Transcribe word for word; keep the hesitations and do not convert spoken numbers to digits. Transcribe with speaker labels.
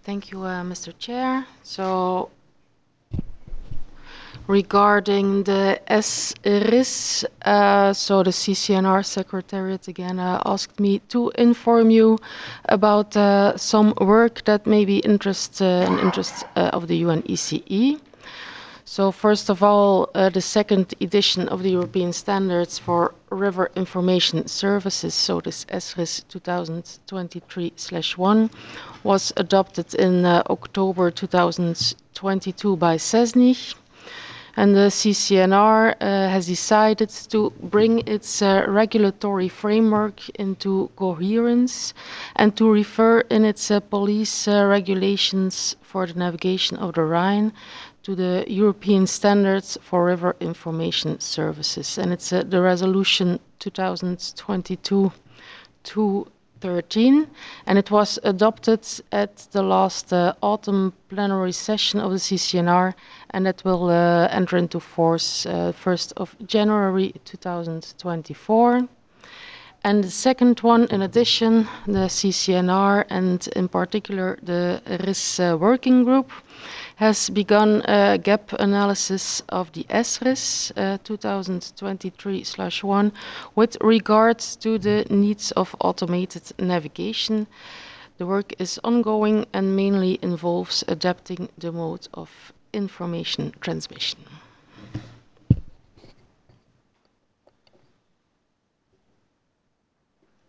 Speaker 1: Thank you, uh, Mister Chair. So, regarding the S R I S, uh, so the C C N R Secretariat again uh, asked me to inform you about uh, some work that may be interest uh, in interest uh, of the U N E C E. So first of all, uh, the second edition of the European Standards for River Information Services, so this S R I S twenty twenty-three dash one, was adopted in uh, October two thousand twenty-two by SESNIG. And the C C N R uh, has decided to bring its uh, regulatory framework into coherence and to refer in its uh, police uh, regulations for the navigation of the Rhine to the European Standards for River Information Services. And it's uh, the resolution two thousand twenty-two two thirteen, and it was adopted at the last uh, autumn plenary session of the C C N R, and it will uh, enter into force uh, first of January two thousand twenty-four. And the second one, in addition, the C C N R and in particular the R I S uh, working group has begun a gap analysis of the S R I S uh, twenty twenty-three dash one with regards to the needs of automated navigation. The work is ongoing and mainly involves adapting the mode of information transmission.